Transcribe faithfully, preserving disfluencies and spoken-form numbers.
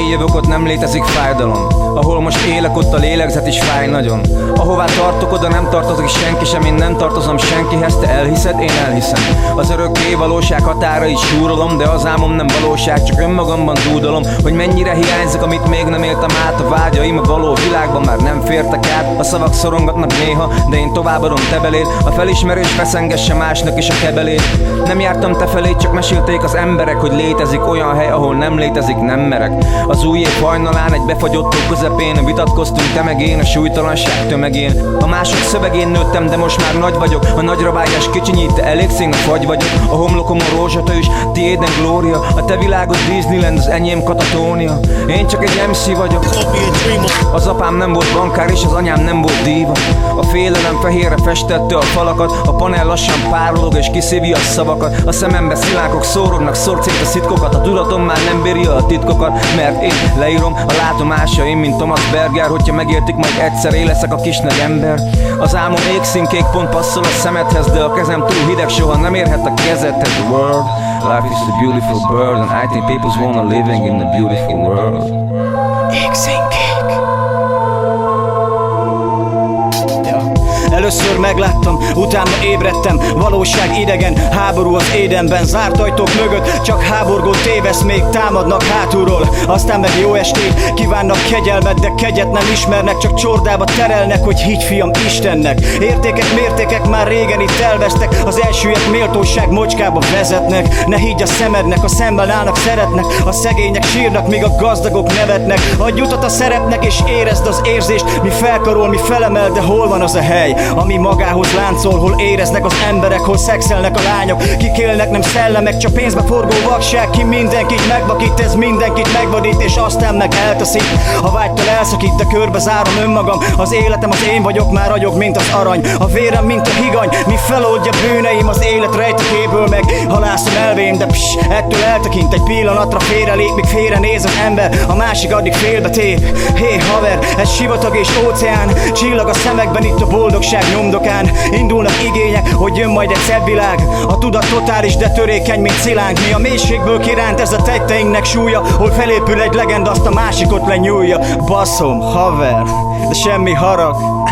jövök, ott nem létezik fájdalom. Ahol most élek, ott a lélegzet is fáj nagyon. Ahová tartok, oda nem tartozik senki sem. Én nem tartozom senkihez, te elhiszed, én elhiszem. Az örökké valóság határait súrolom, de az álmom nem valóság, csak önmagamban dúdolom, hogy mennyire hiányzik, amit még nem éltem át. A vágyaim a való világban már nem fértek át. A szavak szorongatnak néha, de én továbbadom te beléd. A felismerés feszengesse másnak is a kebelét. Nem jártam te felé, csak mesélték az emberek, hogy létezik olyan hely, ahol nem létezik, nem merek. Az új év hajnalán egy befagyott tó közepén vitatkoztunk te meg én a súlytalanság tömegén. A mások szövegén nőttem, de most már nagy vagyok. A nagyra vágyás kicsinyít, te elég szín, a fagy vagyok. A homlokomon rózsatős, tiéden glória. A te világod Disneyland, az enyém Katatónia. Én csak egy em cé vagyok. Az apám nem volt bankár és az anyám nem volt díva. A félelem fehérre festette a falakat. A panel lassan párolog és kiszívja a szavakat. A szemembe szilánkok szórognak, szórd szét a szitkokat. A tudatom már nem bírja a titkokat, mert én leírom a látomásaim, mint Thomas Berger. Hogyha megértik, majd egyszer én leszek a kis nagy ember. Az álmom égszínkék, pont passzol a szemedhez, de a kezem túl hideg, soha nem érhet a kezedhez. The world, life is a beautiful bird, and I think people wanna living in a beautiful world. Égszínkék. Először megláttam, utána ébredtem. Valóság idegen, háború az édenben. Zárt ajtók mögött, csak háborgó tévesz. Még támadnak hátulról, aztán meg jó estét kívánnak, kegyelmet, de kegyet nem ismernek. Csak csordába terelnek, hogy higgy fiam Istennek. Értékek, mértékek már régen itt elvesztek. Az elsüllyedt méltóság mocskába vezetnek. Ne higgy a szemednek, a szemben állnak, szeretnek. A szegények sírnak, míg a gazdagok nevetnek. Adj utat a szerepnek és érezd az érzést. Mi felkarol, mi felemel, de hol van az a hely, ami magához láncol, hol éreznek az emberek, hol szexelnek a lányok, kik élnek, nem szellemek, csak pénzbe forgó vakság. Ki mindenkit megvakít, ez mindenkit megvadít, és aztán meg eltaszít. A vágytól elszakít, de körbe zárom önmagam. Az életem az én vagyok, már ragyog, mint az arany. A vérem, mint a higany, mi feloldja bűneim. Az élet rejtekéből meg halászom elvém, de pss, ettől eltekint egy pillanatra, félrelép, míg félre néz az ember, a másik addig félbetép. Hé haver, ez sivatag és óceán, csillag a szemekben itt a boldogság nyomdokán. Indulnak igények, hogy jön majd egy szebb világ. A tudat totális, de törékeny, mint szilánk. Mi a mélységből kiránt ez a tetteinknek súlya, hol felépül egy legenda, azt a másikot lenyúlja. Basszom, haver, de semmi harag.